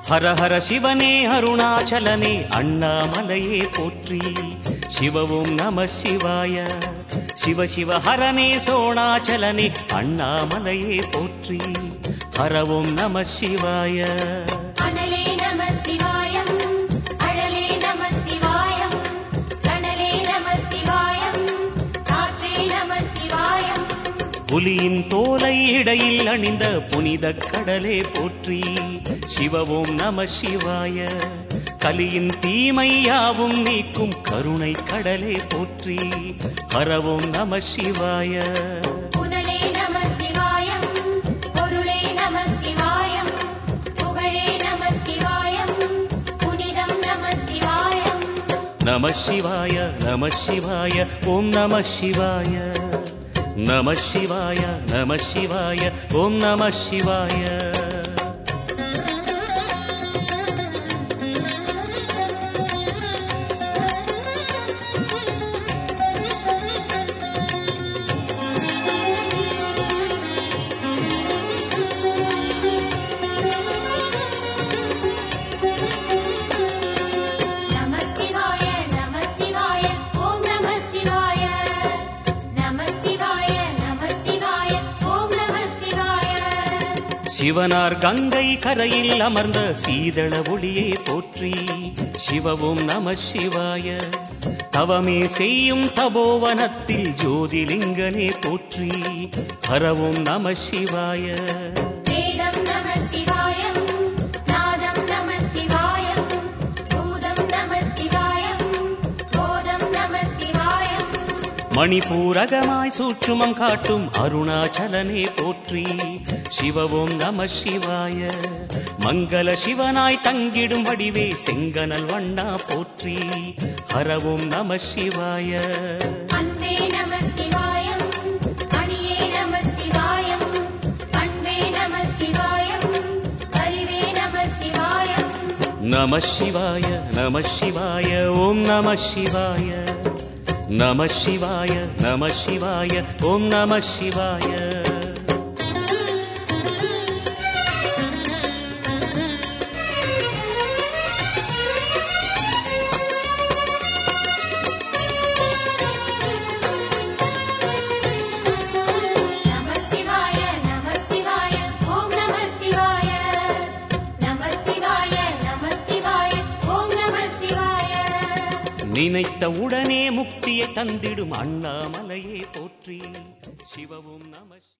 ஹர ஹர சிவனே அருணாச்சலனே அண்ணாமலையே போற்றி. சிவவும் நம சிவாய. சிவ சிவ ஹரனே சோணாச்சலனே அண்ணாமலையே போற்றி. ஹரவும் நம சிவாய. அனலே நம சிவாயம், அழலே நம சிவாயம், கனலே நம சிவாயம், காற்றே நம சிவாயம். புலியின் தோலை இடையில் அணிந்த புனித கடலே போற்றி. சிவவும் நம சிவாய. கலியின் தீமையாவும் நீக்கும் கருணை கடலே போற்றி. ஹரவும் நம சிவாய. புனலே நம சிவாயம், பொருளே நம சிவாயம், புகழே நம சிவாயம், புனிதம் நம சிவாயம். நம சிவாய நம சிவாய ஓம் நம சிவாய. நம சிவாய நம சிவாய ஓம் நம சிவாய. சிவனார் கங்கை கரையில் அமர்ந்த சீதள ஒளியே போற்றி. சிவவும் நம சிவாய. தவமே செய்யும் தபோவனத்தில் ஜோதிலிங்கனே போற்றி. ஹரவும் நம சிவாய. வேதம் நம சிவாயம், நாதம் நம சிவாயம், பூதம் நம சிவாயம், போதம் நம சிவாயம். மணிபூரகமாய் சூட்சுமம் காட்டும் அருணாச்சலனே போற்றி. சிவவும் நம சிவாய. மங்கள சிவனாய் தங்கிடும் வடிவே செங்கனல் வண்ணா போற்றி. ஹரவும் நம சிவாய. அன்பே நம சிவாயம், அணியே நம சிவாயம், பண்பே நம சிவாயம், அறிவே நம சிவாயம். நம சிவாய நம சிவாய ஓம் நம சிவாய. நம சிவாய நம சிவாய ஓம் நம சிவாய. நினைத்த உடனே முக்தியை தந்திடும் அண்ணாமலையே போற்றி. சிவவும் நம